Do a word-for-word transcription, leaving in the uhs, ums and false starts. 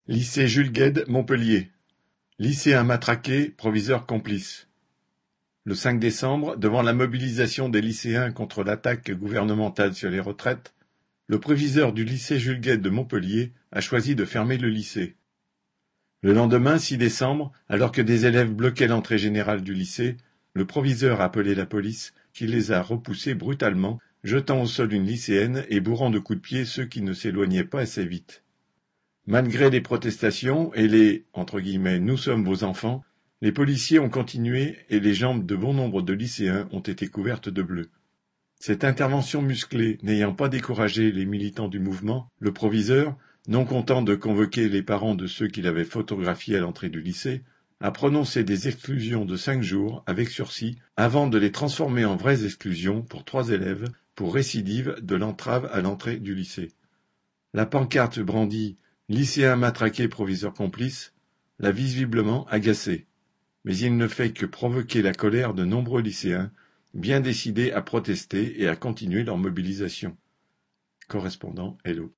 Lycée Jules Guesde, Montpellier. Lycéens matraqués, proviseurs complices. Le cinq décembre, devant la mobilisation des lycéens contre l'attaque gouvernementale sur les retraites, le proviseur du lycée Jules Guesde de Montpellier a choisi de fermer le lycée. Le lendemain, six décembre, alors que des élèves bloquaient l'entrée générale du lycée, le proviseur a appelé la police, qui les a repoussés brutalement, jetant au sol une lycéenne et bourrant de coups de pied ceux qui ne s'éloignaient pas assez vite. Malgré les protestations et les entre guillemets, « nous sommes vos enfants », les policiers ont continué et les jambes de bon nombre de lycéens ont été couvertes de bleu. Cette intervention musclée n'ayant pas découragé les militants du mouvement, le proviseur, non content de convoquer les parents de ceux qu'il avait photographiés à l'entrée du lycée, a prononcé des exclusions de cinq jours avec sursis avant de les transformer en vraies exclusions pour trois élèves pour récidive de l'entrave à l'entrée du lycée. La pancarte brandie « Lycéens matraqués, proviseurs complices » l'a visiblement agacé, mais il ne fait que provoquer la colère de nombreux lycéens, bien décidés à protester et à continuer leur mobilisation. Correspondant Hello.